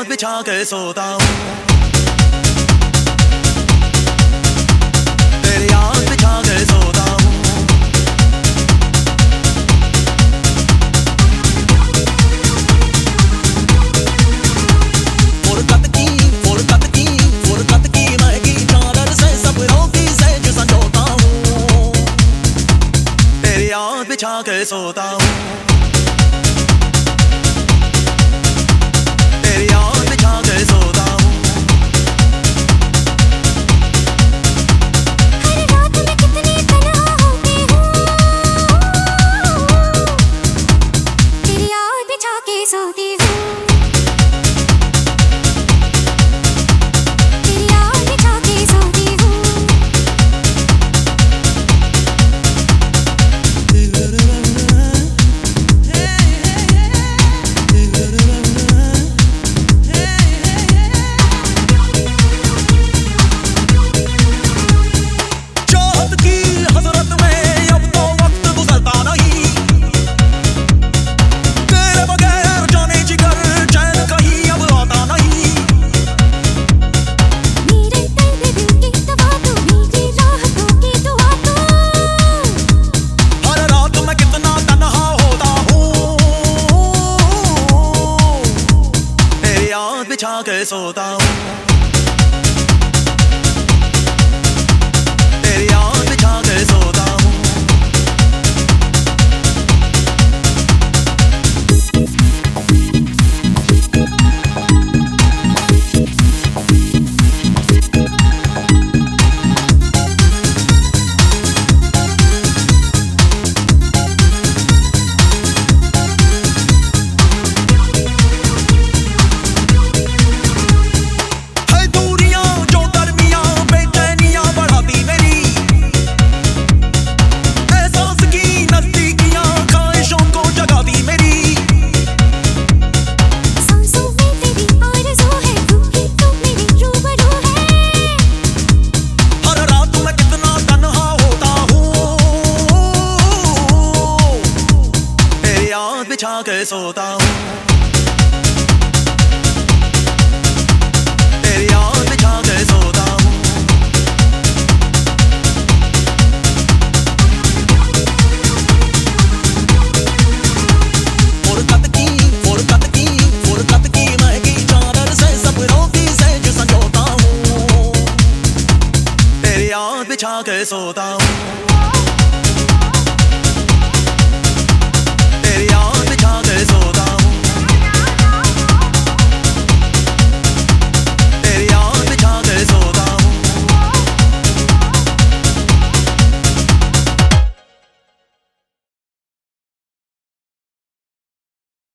बिछा के सोता हूँ, तेरी याद बिछा के सोता हूँ। फुरकत की महंगी चादर से सब रोटी से जो संजोता हूँ, तेरी याद बिछा के सोता हूँ, तेरी याद बिछा के सोता हूँ। हर रात मैं कितनी तन्हा होती हूँ, तेरी याद बिछा के सोती हूँ, तेरी याद बिछा के सोती हूँ। बिछा के सोता हूँ, तेरी याद बिछा के सोता हूँ। बिछा के सोता हूँ, तेरी याद बिछा के सोता हूँ। फुरकत की महंगी चादर से सब रोटी से जो संजोता हूँ, तेरी याद बिछा के सोता हूँ।